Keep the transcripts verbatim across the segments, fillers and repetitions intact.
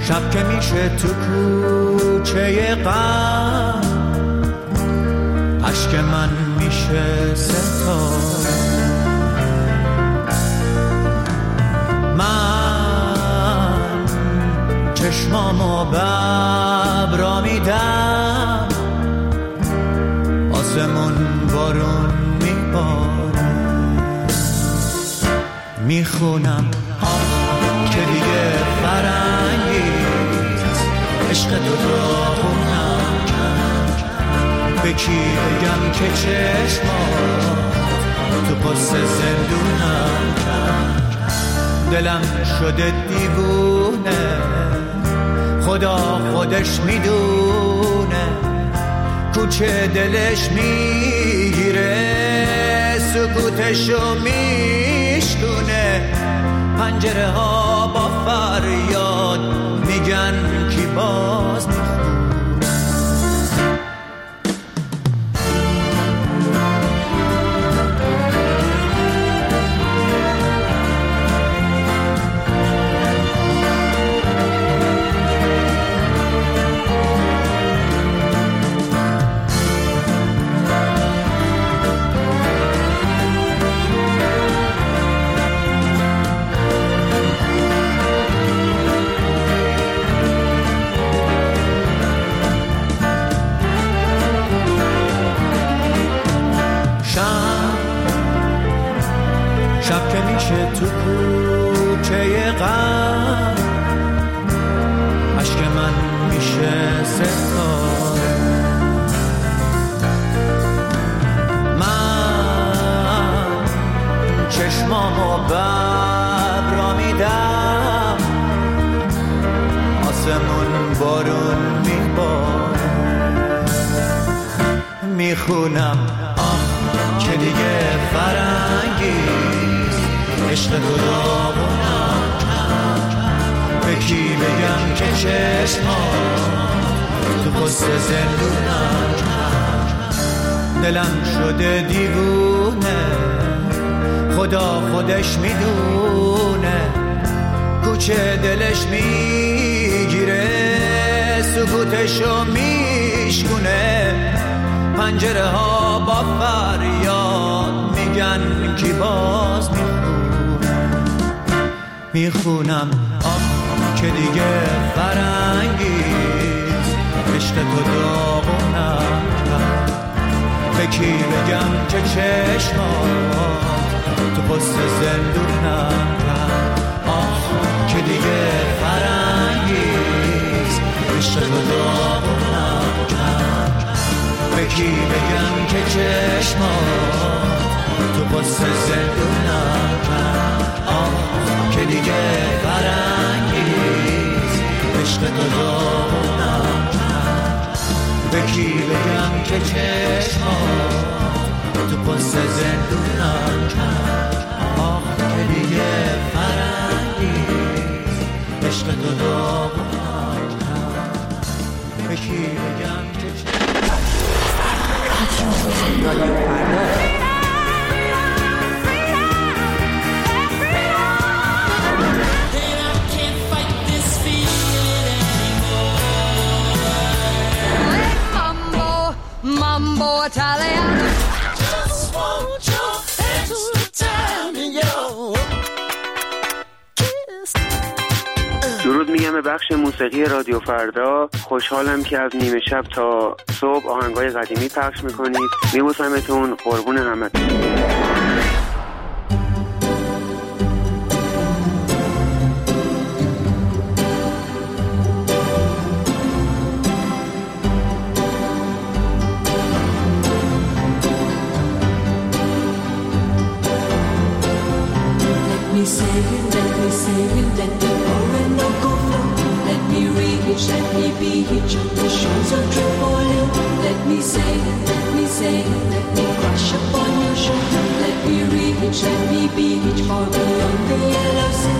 شب که میشه تو کوچه غم، اشک من میشه ستاره. من چشمامو ببرا میدم، آسمون بارون میباره. میخونم آه که دیگه فرنگیست، عشق تو داغونم کرد. به کی بگم که چشمات تو پس زندونم کرد. دلم شده دیوونه، خدا خودش میدونه. کوچه دلش میگیره، سکوتشو میشکونه. پنجره ها با فریاد میگن کی باز میخونه. شب که میشه تو کوچه غم، اشک من میشه ستاره. من چشمامو ببرا میدم، آسمون بارون میباره. میخونم آه که دیگه فرنگیست، عشق تو داغونم کرد. به کی بگم که چشمات تو پست زندونم کرد. دلم شده دیوونه، خدا خودش میدونه. کوچه دلش میگیره، سکوتشو میشکونه. پنجره ها با فریاد میگن کی باز میخونه. میخونم آه که دیگه فرنگیست، عشق تو داغونم کرد. به کی بگم که چشمات تو پست زندونم کرد. آه که دیگه فرنگیست، عشق تو داغونم کرد. به کی بگم که چشمات تو پست زندونم کرد. آه که دیگه فرنگیست، عشق تو داغونم کرد. به کی بگم که چشمات تو پست زندونم کرد. آه که دیگه فرنگیست، عشق تو داغونم کرد. به کی بگم که Mambo Italiano. Just want your hands to tell me your kiss. درود میگم به بخش موسیقی رادیو فردا. خوشحالم که از نیمه شب تا صبح آهنگای قدیمی پخش میکنید. میبوسمتون، قربون همتون. Let me save you, let me save you, let me pour and no go flow. Let me reach, let me be hitch on the shores of Tripoli. Let me save you, let me save you, let me crash upon your shoulder. Let me reach, let me be hitch far beyond the yellow sea.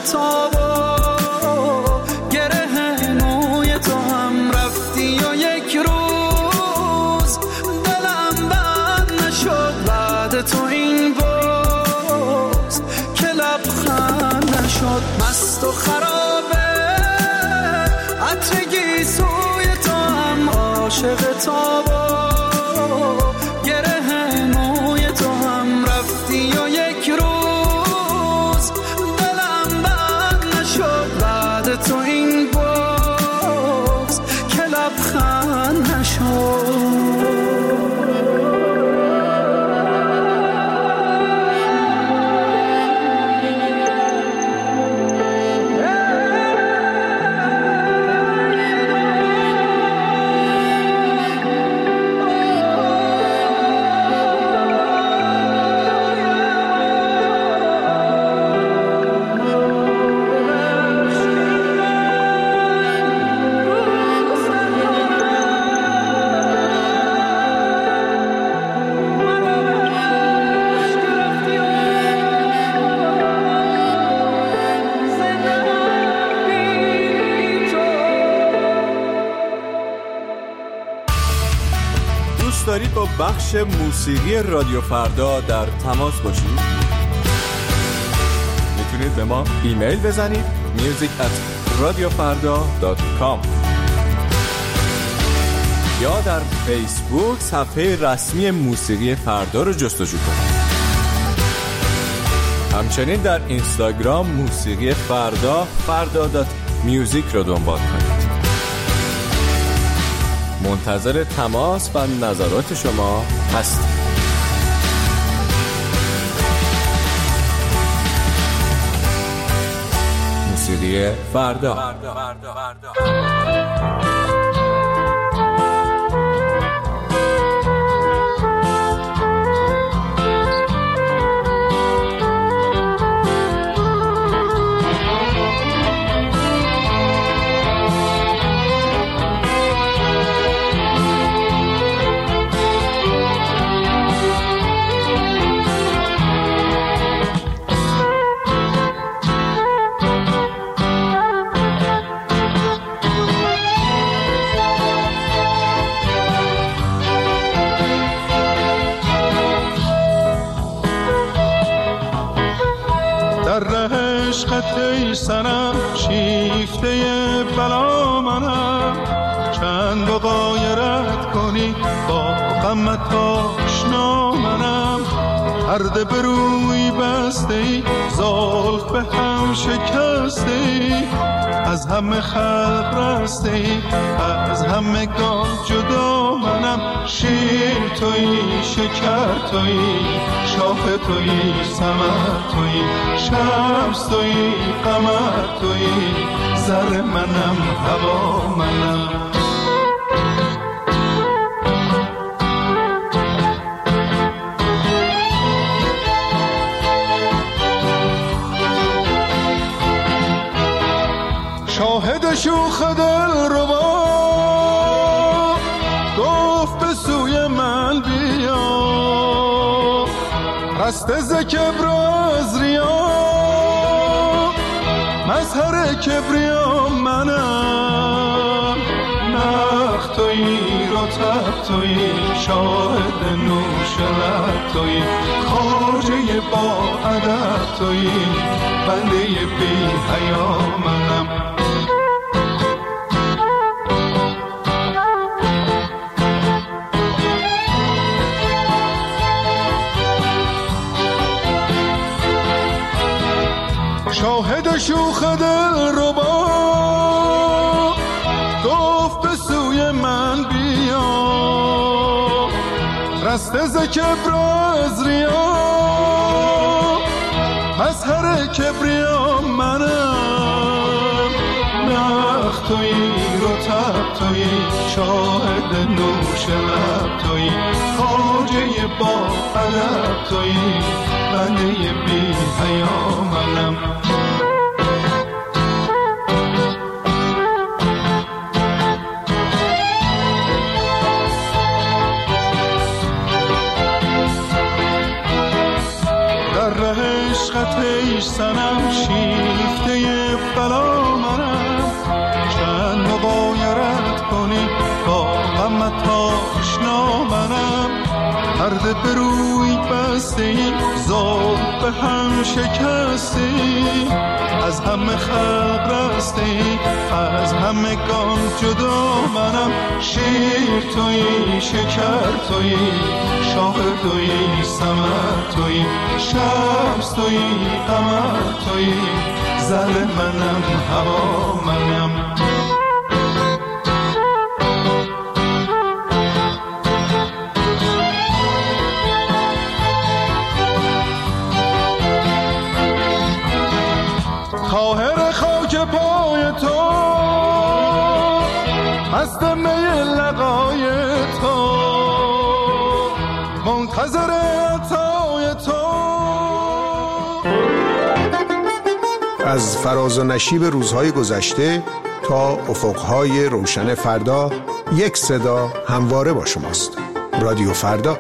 تاب و گره موی تو هم رفتی و یک روز دلم بند نشد بعد تو این باز که لبخند نشد. مست و خرابه عطر گیسوی تو هم عاشق تاب و گره موی تو هم رفتی و یک روز دلم بند نشد بعد تو این باز که لبخند نشد. دارید با بخش موسیقی رادیو فردا در تماس باشید؟ میتونید به ما ایمیل بزنید میوزیک ات رادیو فردا دات کام یا در فیسبوک صفحه رسمی موسیقی فردا رو جستجو کنید. همچنین در اینستاگرام موسیقی فردا فردا دات میوزیک رو دنبال کنید. منتظر تماس و نظرات شما هستیم. موسیقی فردا. ای سنم شیفته بلا منم، چند غایرت کنی با غمت آشنا منم. پرده به روی بسته ای زلف به هم شکسته ای، از همه خلق رسته ای از همه گان جدا منم. شیر تویی شکر تویی شاخ تویی ثمر تویی شمس تویی قمر تویی زر منم هوا منم. شاهد شوخ دل ربا گفت به سوی من بیا، رسته ز کبر از ریا مظهر کبریا منم. نخ تویی رطب تویی شاهد نوش لب تویی خواجه با ادب تویی بنده بی حیا منم. شاهد شوخ دل ربا گفت به سوی من بیا، رسته ز کبر از ریا مظهر کبریا منم. نخ تویی رطب تویی شاهد نوش لب تویی خواجه با ادب تویی بنده بی حیا منم. در ره عشقت ای سنم شیفته آشنا منم، پرده به روی بسته ای، زاد به هم شکسته ای، از همه خلق رسته ای، از همه گام جدا منم. شیر تویی، شکر تویی، شاه تویی، ثمر تویی، شمس تویی، قمر تویی، زل منم، هوا منم. خواهر خاک پای تو، مست می لقای تو، منتظر عطای تو. از فراز و نشیب روزهای گذشته تا افقهای روشن فردا، یک صدا همواره با شماست. رادیو فردا.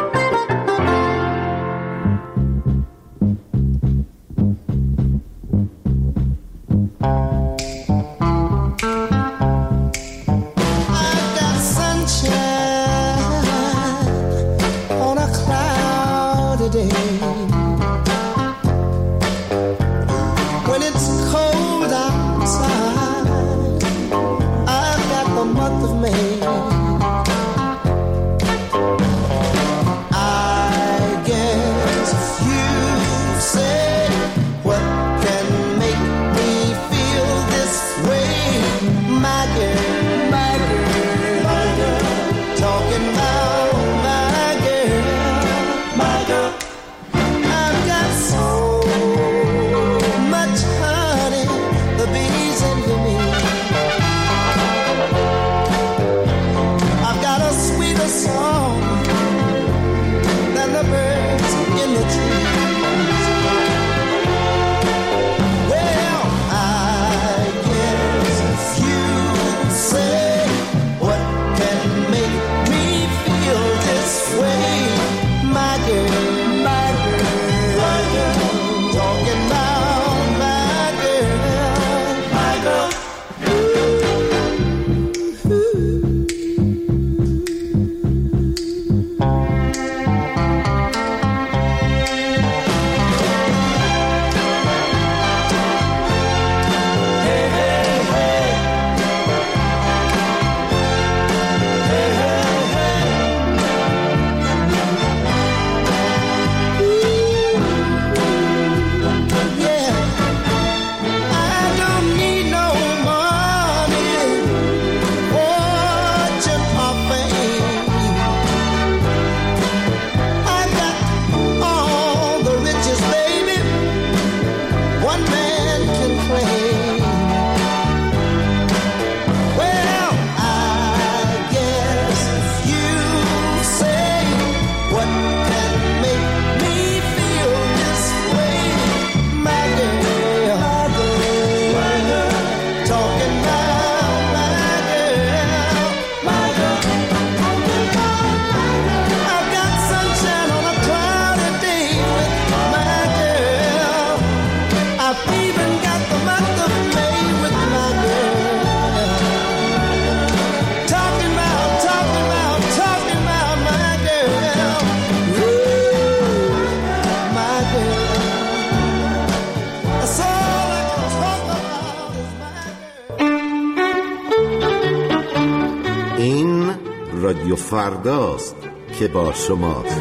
رادیو فرداست که با شماست.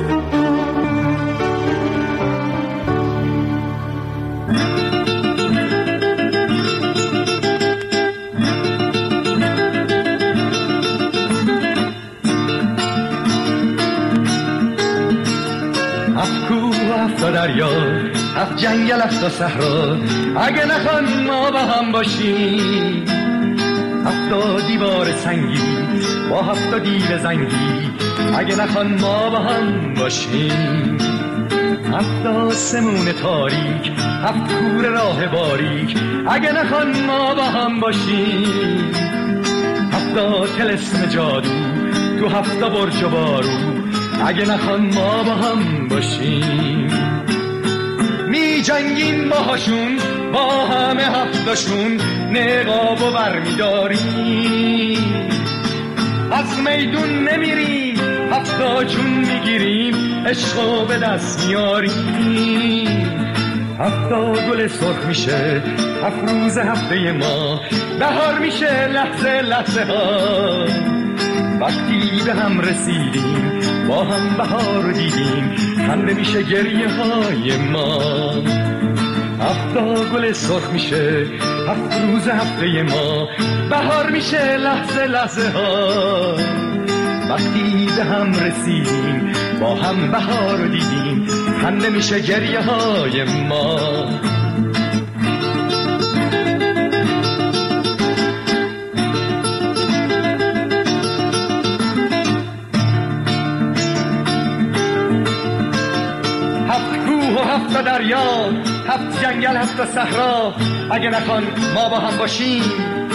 هفت کوه هفت دریا، هفت جنگل هفت صحرا، اگه نخوان ما با هم باشیم. هفت دیوار سنگی با هفت دیو زنگی، اگه نخوان ما با هم باشیم. هفت آسمون تاریک، هفت کوره راه باریک، اگه نخوان ما با هم باشیم. هفت طلسم جادو تو هفت برج و بارو، اگه نخوان ما با هم باشیم. می جنگیم باهاشون با همه هفتاشون، نقاب و بر می داریم. از میدون نمیریم هفتا جون میگیریم عشقو به دست میاریم هفتا گل سرخ میشه هفت روز هفته ما بهار میشه لحظه لحظه ها وقتی به هم رسیدیم با هم بهار دیدیم خنده میشه گریه های ما هفتا گل سرخ میشه هفت روز هفته ما بهار میشه لحظه لحظه ها وقتی به هم رسیدیم با هم بهار دیدیم خنده میشه گریه های ما هفت کوه و هفت دریا هفت جنگل هفت صحرا اگه نکن ما با هم باشیم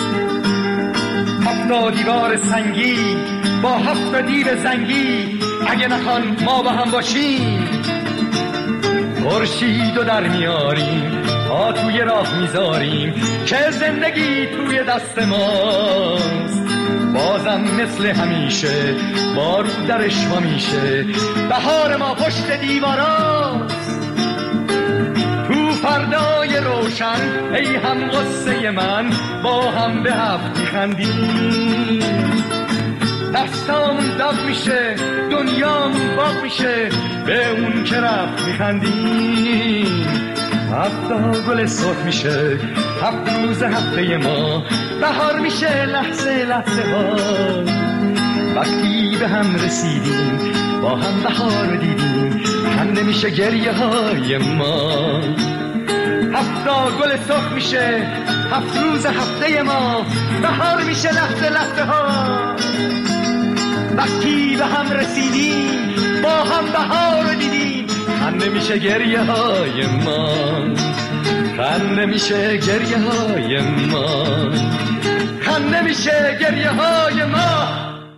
هفت دیوار سنگی با هفت دیو زنگی اگه نکن ما با هم باشیم خورشید و در میاریم ها توی راه میذاریم که زندگی توی دست ماست بازم مثل همیشه بارو درش ما میشه بهار ما پشت دیواراست تو فردای روشن ای هم غصه من با هم به هفت میخندیم دستامون داغ میشه دنیامون باغ میشه به اون که رفت میخندیم هفتا گل سرخ میشه هفت روز هفته ما بهار میشه لحظه لحظه ها وقتی به هم رسیدیم با هم بهار دیدیم خنده میشه گریه های ما هفتا گل سرخ میشه هفت روز هفته ما بهار میشه لحظه لحظه ها وقتی به هم رسیدیم با هم بهار دیدیم خنده میشه گریه های ما خنده میشه گریه های ما خنده میشه گریه های ما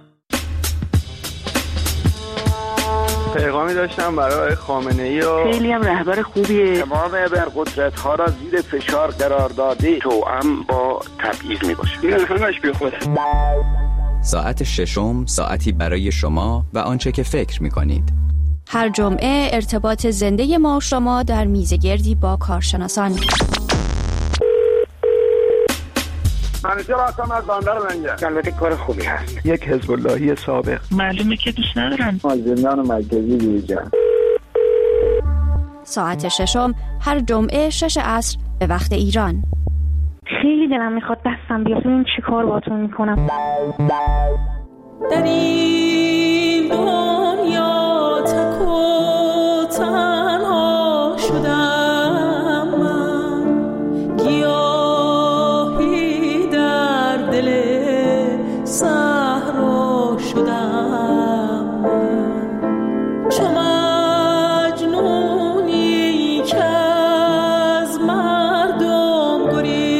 پیغامی داشتم برای خامنه‌ای و خیلی هم رهبر خوبیه تمام ابرقدرت ها را زیر فشار قرار داده توأم با تبعیض میباشه این همش بی خوده ساعت ششم ساعتی برای شما و آنچه که فکر میکنید هر جمعه ارتباط زنده ما و شما در میزگردی با کارشناسان منیجر هستم از بندر منجر البته کار خوبی هست یک حزب اللهی سابق معلومه که دوست ندارم از زندان مرکزی بیرون ساعت ششم هر جمعه شش عصر به وقت ایران خیلی دلم میخواد دستم بیاد این چی کار باتون میکنم در این دنیا تک و تنها شدم من گیاهی در دل صحرا شدم من چو مجنونی که از مردم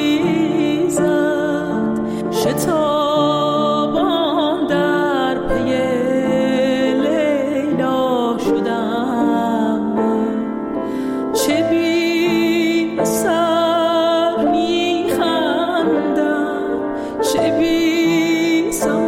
گریزد شتابان در پی لیلا شدم من چه بی اثر میخندم چه بی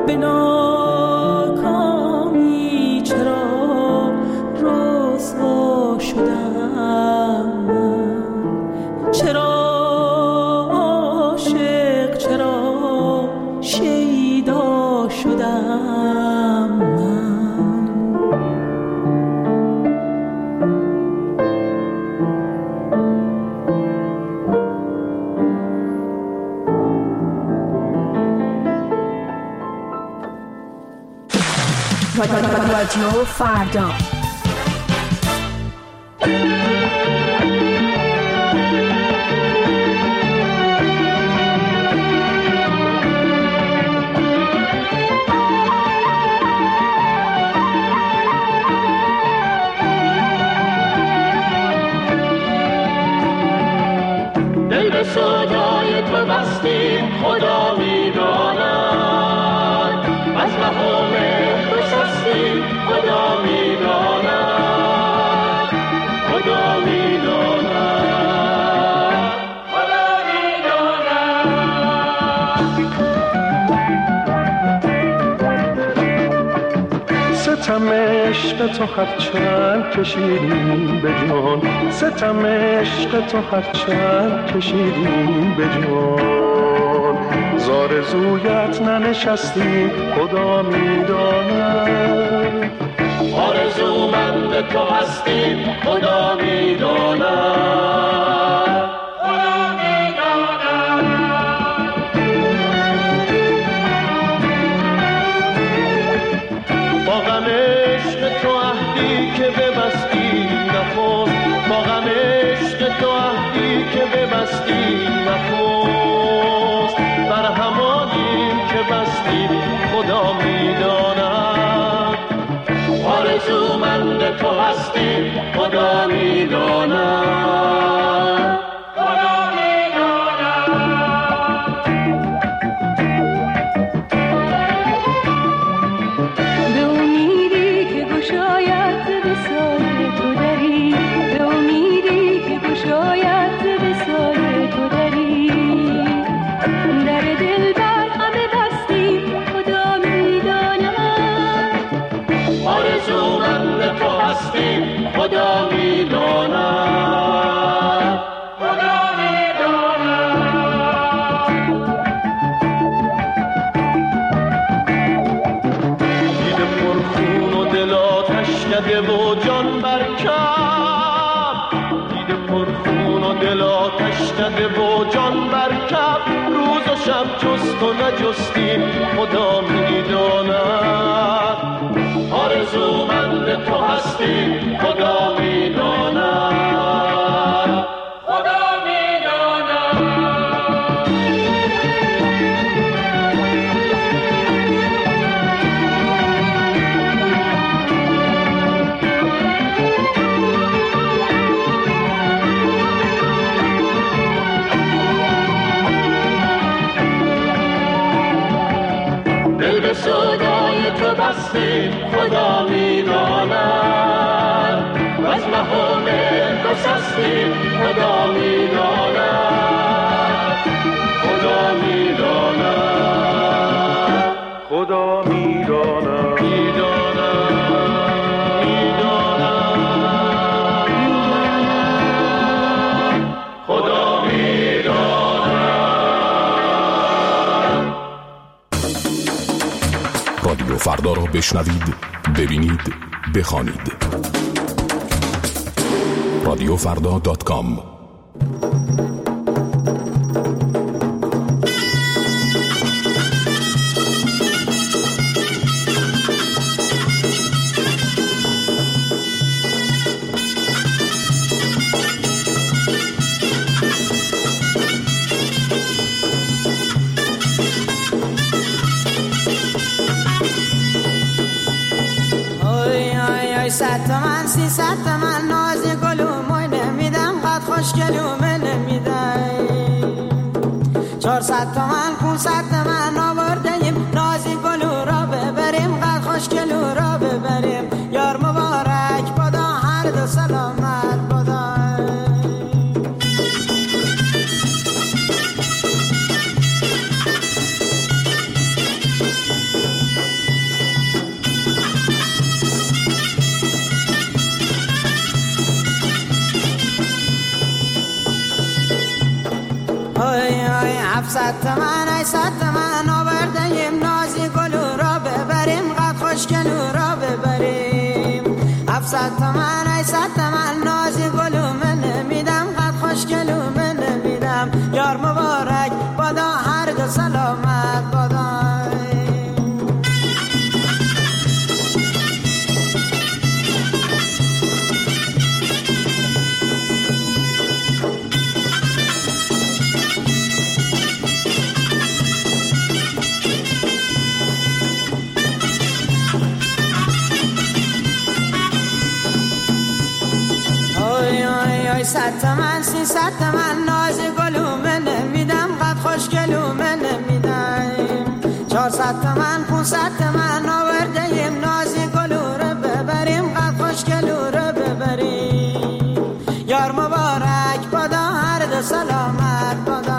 به ناکامی چرا رسوا شدم من؟ چرا عاشق، چرا شیدا شدم من؟ رادیو فردا. دل به صدای تو بستیم، خدا میداند از مهام تو سستیم، خدا میداند، خدا میداند، خدا میداند. ستم عشق تو هرچند کشیدیم به جان، ستم عشق تو هرچند کشیدیم به جان، زارزویت ننشستیم، خدا میداند. آرزومند تو هستیم، خدا میداند، خدا میداند. با غم عشق تو عهدی که ببستی نخست، با غم عشق تو عهدی که ببستی نخست، بر همانیم که بستیم، خدا میداند. آرزومند تو هستیم، خدا میداند، خدا میداند. به امیدی که گشاید به سایه تو دری، به امیدی که گشاید به سایه تو دری، در دل بر همه بستیم، خدا میداند. آرزومند تو هستیم، خدا میداند، خدا میداند. دیده پرخون و دل آتش نده و جان برکب، دیده پرخون و دل آتش نده و جان برکب، روز و شب جست و نجستیم، خدا میداند. آرزومند تو هستیم، خدا میداند، خدا میداند. دل به صدای تو بستیم، خدا میداند از مهام تو سستیم، خدا میداند، خدا میداند، خدا میداند، میداند، خدا میداند. رادیو فردا را بشنوید، ببینید، بخوانید. رادیو فردا دات کام. صد تومن سی صد تومن نازی گلوموی نمیدم، قد خوش گلومه نمیدم. چهارصد تومن پونصد تومن آوردیم، نازی گلو را ببریم، قد خوش گلو را ببریم. یار مبارک بدا، هر دو سلامت بدا. صد تومن ای صد تومن آوردیم نازی گلو را ببریم قد خوشگلو را ببریم هفتصد تومن ای صد تومن نازی گلو من نمیدم قد خوشگلو من نمیدم یار مبارک بادا هر دو سلامت بادا صد تومن سی صد تومن ناز گلو من نمیدم قد خوشگلو من نمیدم چهارصد تومن پونصد تومن آوردیم نازی گلو رو ببریم قد خوشگلو رو ببریم یار مبارک بادا هر دو سلامت بادا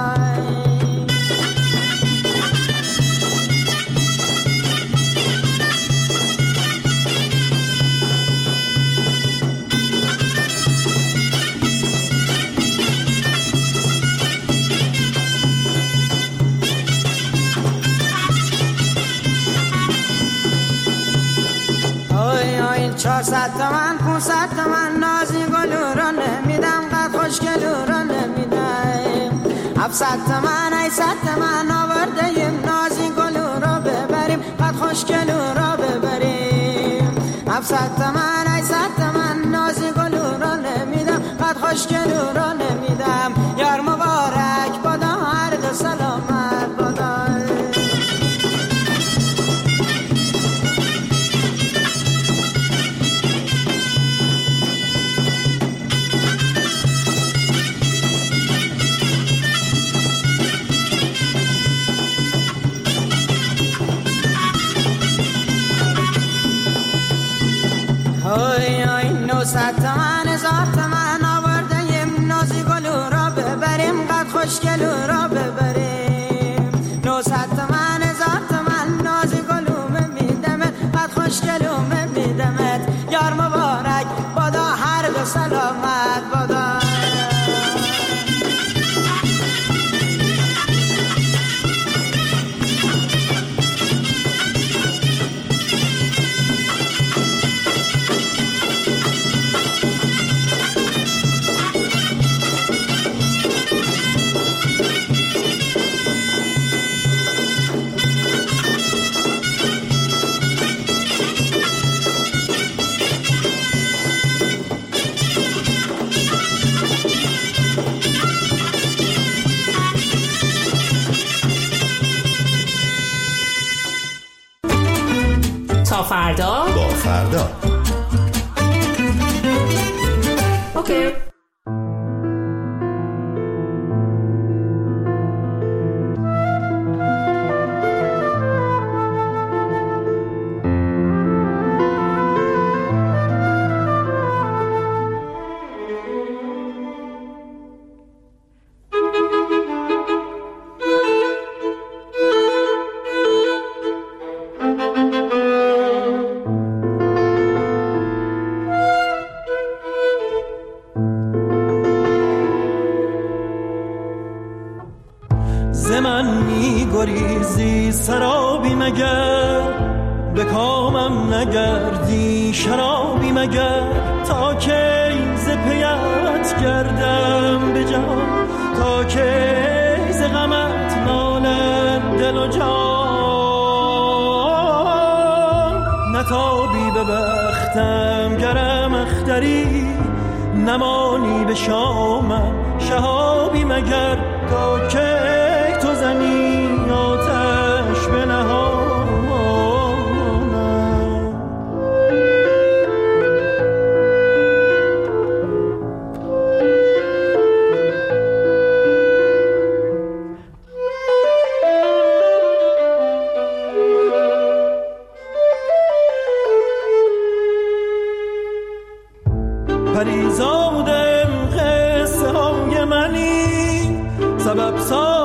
چهارصد تومن پونصد تومن نازی گلو رو نمیدم قد خوشگلو رو نمیدم هفتصد تومن ای صد تومن آوردیم نازی گلو رو ببریم قد خوشگلو رو ببریم هفتصد تومن ای صد تومن نازی گلو رو نمیدم قد خوشگلو رو نمیدم یار مبارک بادا هر دو سلامت بادا صد تومن هزار تومن آوردیم نازی گلو را ببریم قد خوشگلو را ببریم نوصد تومن هزار تومن نازی گلو میدمت قد خوشگلو میدمت یار مبارک بادا هر دو سلامت بادا تا فردا با فردا اوکی. سرابی مگر به کامم نگردی شرابی مگر تا که ز پیت گردم به جان تا که ز غمت نالد دل و جان نتابی به بختم گرم اختری نمانی به شامم شهابی مگر تا که تو زنی آتش به نهانم پریزادم قصه های منی سبب سا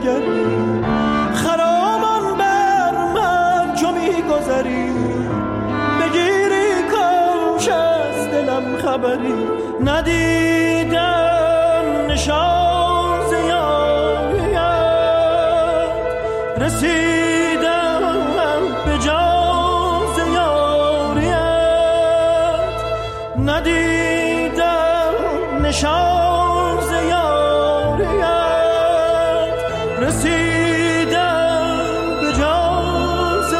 نگردی خرامان بر من چو میگذری بگیری کاش از دلم خبری ندیدم نشان ز یاریت رسیدم به جان ز یاریت ندیدم نشان ز یاریت رسیدم به جان ز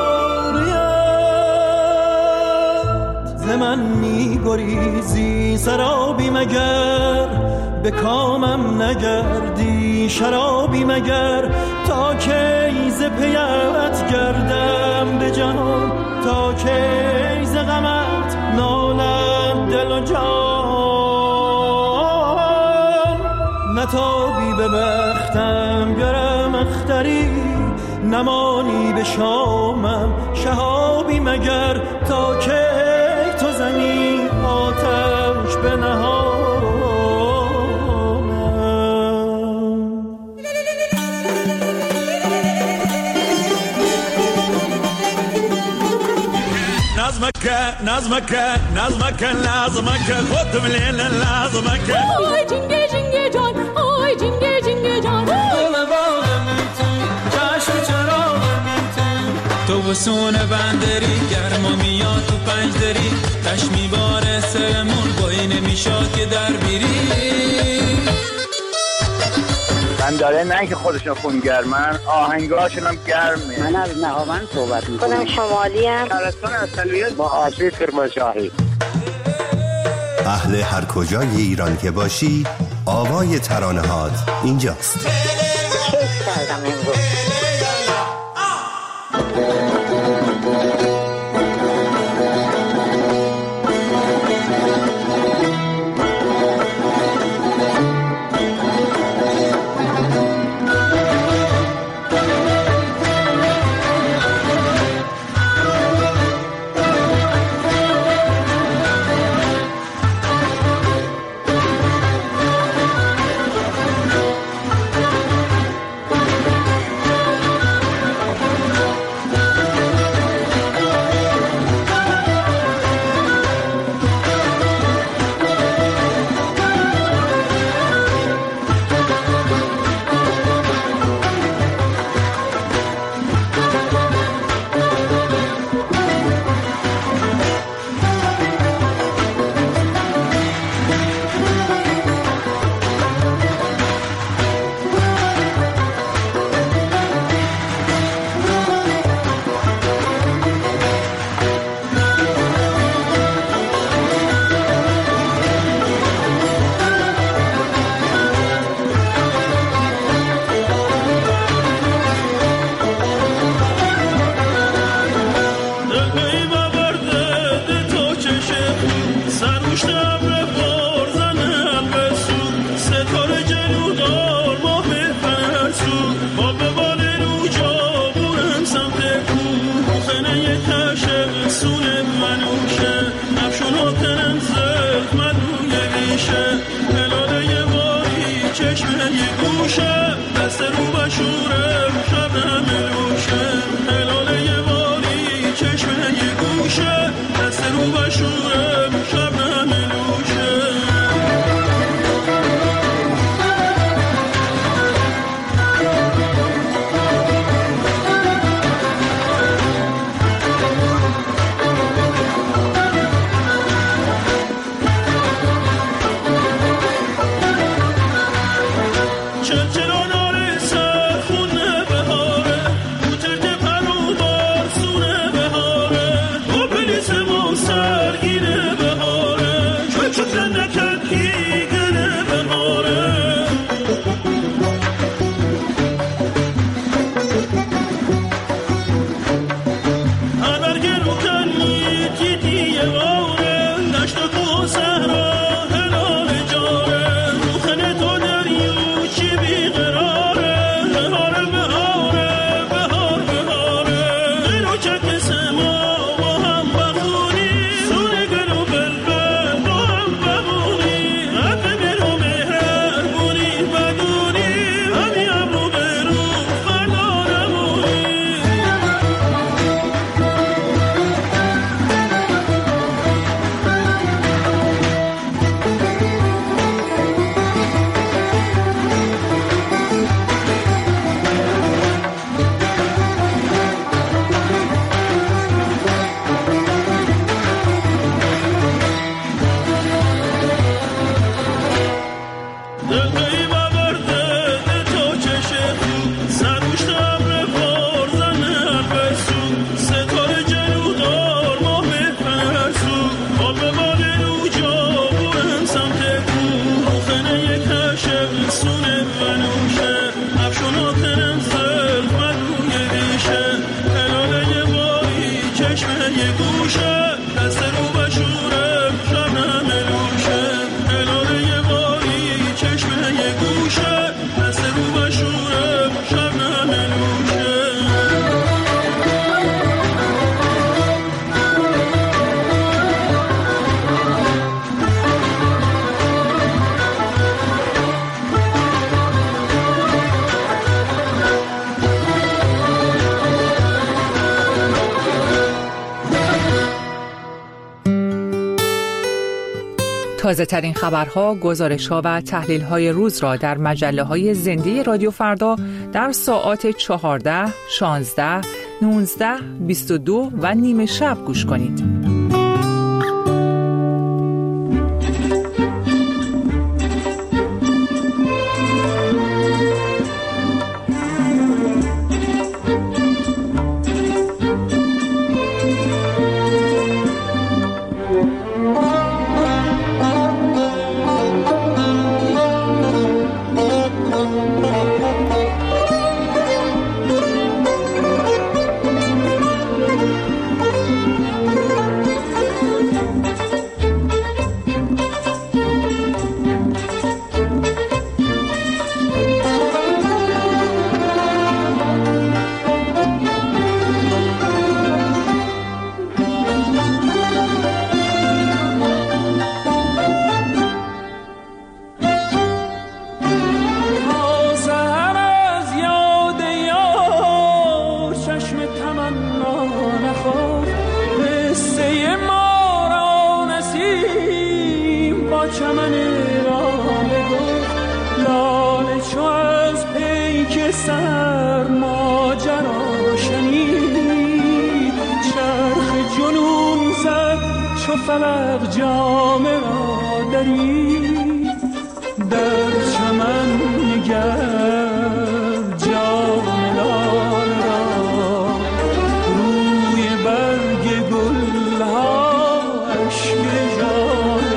یاریت ز من می‌گریزی سرابی مگر به کامم نگردی شرابی مگر تا کی ز پیت گردم به جهان تا کی ز غمت نالم دل و جان نتابی به بختم گرم اختری نمانی به شامم شهابی مگر تا کی تو زنی آتش به نهانم نظمك نظمك نظمك لازمك خد من الليل لازمك آی جنگه جنگه جان آی جنگه جنگه جان تو بسون بندری گرما میاد تو پنج دری تش میباره سرمون بایی نمیشاد که در بیری من داره نه که خودشون خونگرمن آهنگاشون هم گرمه من از نهاوند صحبت میکنم خودم شمالی هم شهرستان اصلیت با آسیب کرمانشاهی اهل هر کجای ایران که باشی آوای ترانه هات اینجاست کیف کردم امروز صحرا هلال جاره روخن تو دریو چی بی تازه ترین خبرها، گزارش‌ها و تحلیل‌های روز را در مجله‌های زنده رادیو فردا در ساعات چهارده، شانزده، نوزده، بیست و دو و نیمه شب گوش کنید. فلق جامه را داری در چمن نگر جام لال را روی برگ گل ها اشک جان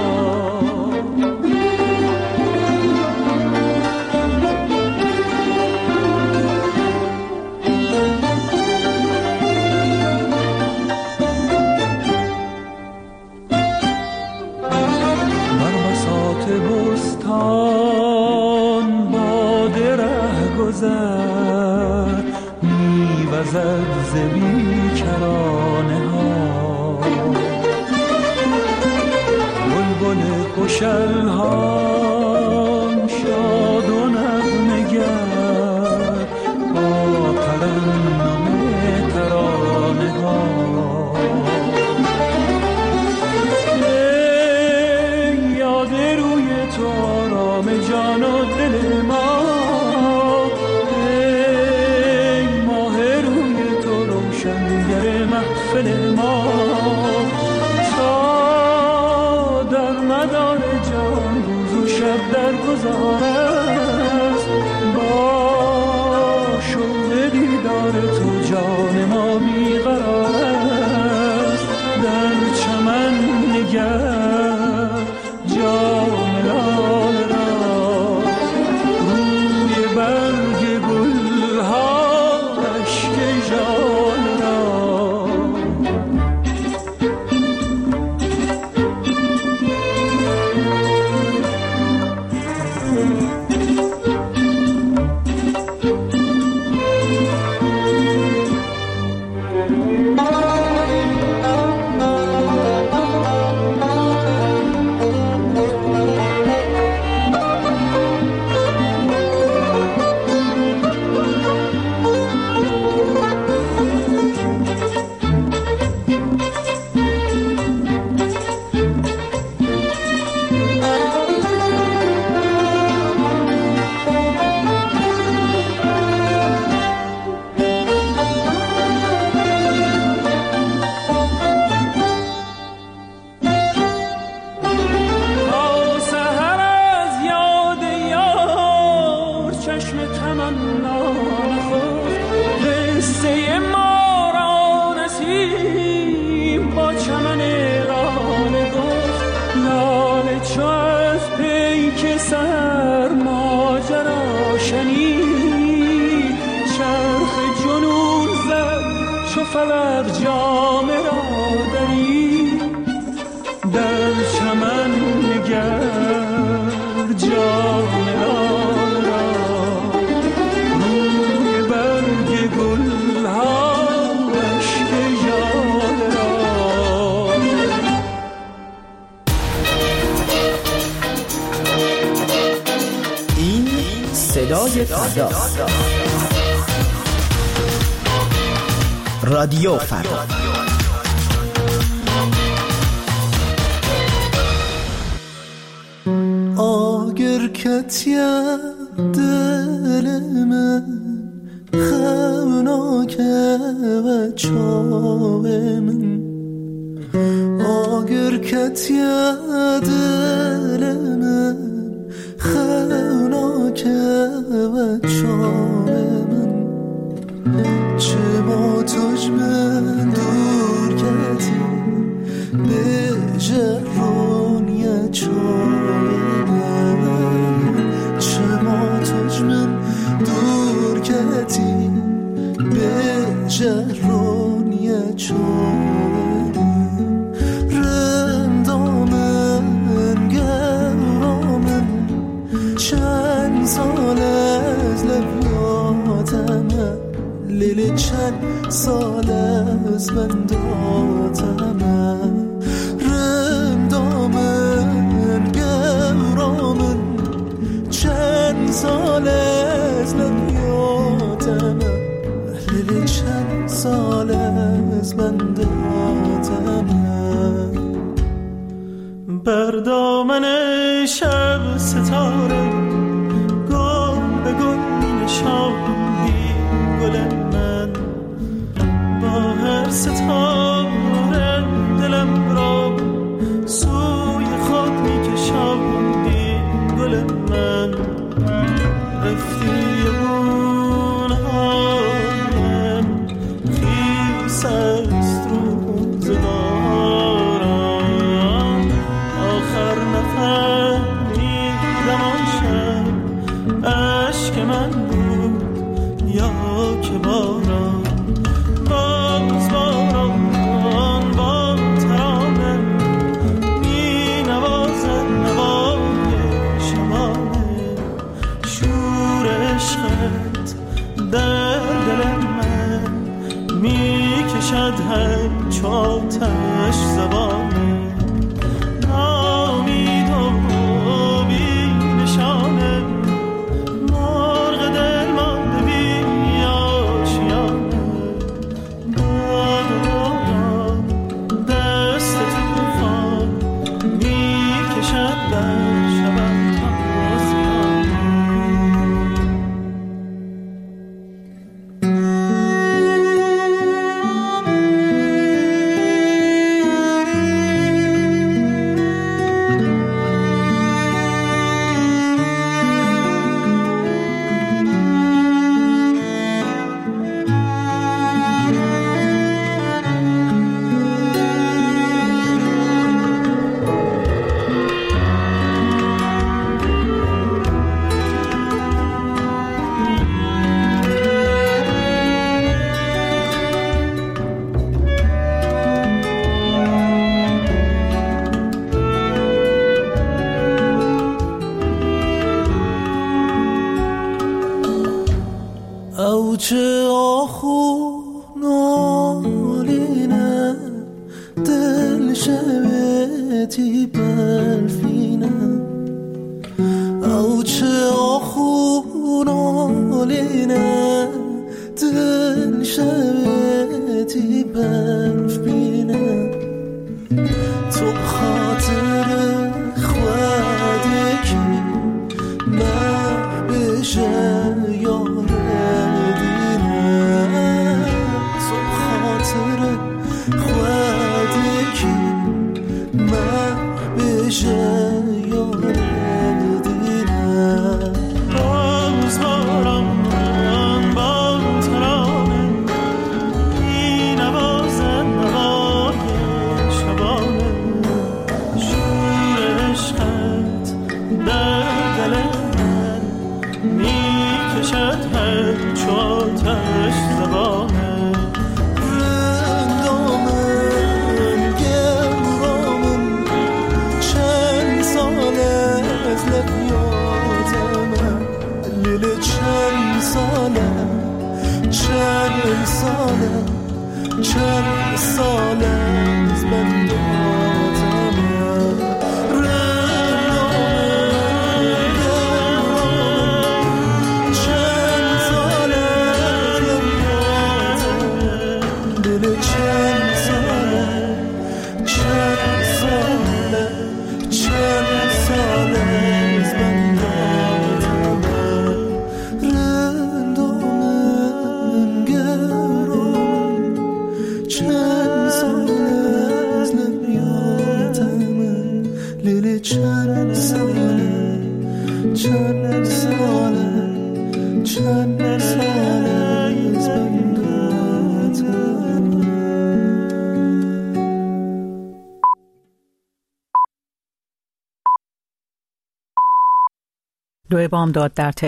می‌وزد ز بیکرانه ها بلبل خوشل ها شاد و نغمه‌گر با ترنم ترانه ها ای یاد روی تو آرام جان و دل ما محفل ما تا در مدار جان روز و شب در گذار است با شوق دیدار تو جان ما بیقرار است در چمن نگر جام لال را روی برگ گل ها اشک جان را تمنا نخست قصه ما را نسیم با چمن ران گفت لاله چو از پیک سر ماجرا شنید چرخ جنون زد چو فلک جامه را درید در چمن نگر جامه را روی برگ گل ها اشک ژاله را. این صدای فرداست. رادیو فردا. آگر کتیه دل من خوناکه و چاوه من آگر کتیه دل من خوناکه و چاوه من چه با تجمن دور کتی به جرونیه چاوه من دور کتی به جرونی چوری رندامن گرامن چند سال از لبیاتمه لیلی چند سال از بنداتمه رندامن گرامن چند سال از لبیاتم لیلی چند سال از بنداتم بر دامن شب ستاره گل به گل نشاندی گل من با هر ستاره دلم را سوی خود میکشاندی گل من رفتی بونهایم خیس است روزگارم آخر نفهمیدم آن شب اشک من بود یا که باران باز باران با ترانه می نوازد نوای شبانه شور عشقت در دل من می کشد هر چاتش زبانه نامید و بی نشانه مرغ دل مانده بی آشیانه باد و باران دست توفان می کشد در شبم تازیانه او چه آخونالینه دل شبتی برفینه او چه آخونالینه دل شبتی برفینه تو خاطر خودکی من بشه یاد دیدم باز بارم آتش زبانه رندامن گرامن چند ساله از لبیاتمه لیل چند ساله چند ساله چند ساله از بنداتمه دو بامداد در